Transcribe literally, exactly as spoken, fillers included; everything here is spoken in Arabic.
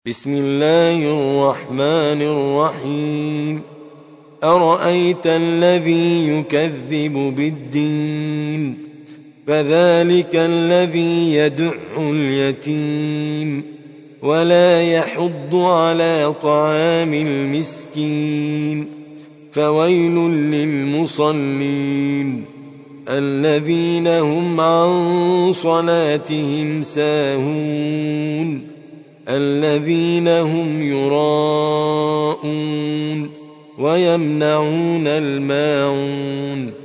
بسم الله الرحمن الرحيم أرأيت الذي يكذب بالدين فذلك الذي يدع اليتيم ولا يحض على طعام المسكين فويل للمصلين الذين هم عن صلاتهم ساهون الذين هم يراءون ويمنعون الماعون